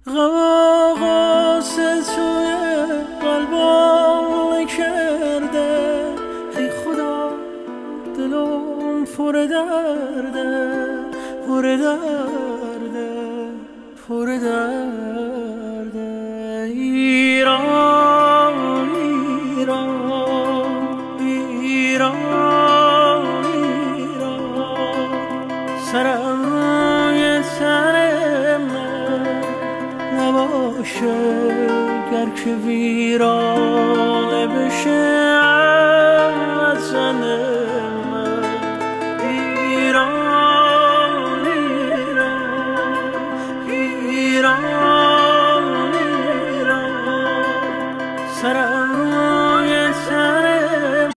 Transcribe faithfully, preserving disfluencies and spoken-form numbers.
غواص توی قلبم کرده، ای خدا دلم پر درده، پر درده، پر درده. ایران ایران ایران ایران، سرم روی تن من نباشه گر که ویرانه بشه از زن